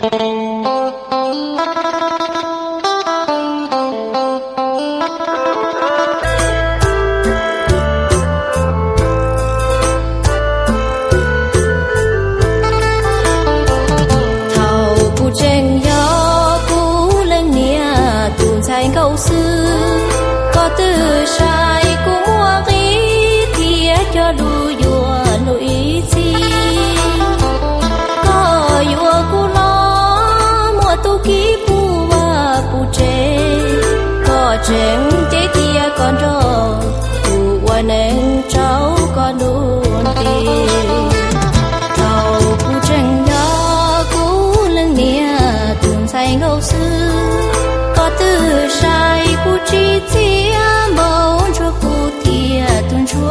câu xưa có từ sai của mua kỹ thia cho đu dùa lụy chi có dùa cu lo mua tu kỹ pu và pu chế có chén chế tia con trò pu qua nên cháu con đun tiền tàu pu tranh gió cú lưng nia tuôn say câu xưa từ sai cu chi tia màu cho cu tia tuôn chúa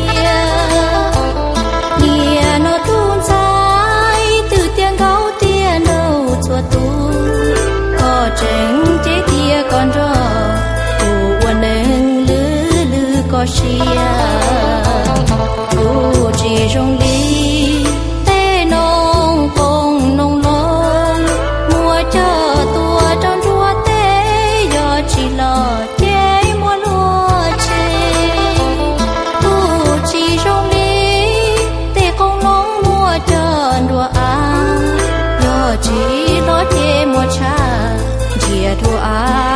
nia nó tuôn sai từ tiếng gấu tia nâu chúa tu có tránh chế tia con rò cu quan nên lư lư có xia cu chỉ trong ly tê nông phong nông lon mua cho tua trong chúa chỉ lo chế mua lúa chế tu chỉ trong đi để con nóng mua trơn đùa ăn giờ chỉ lo chế mua trà chia đùa ăn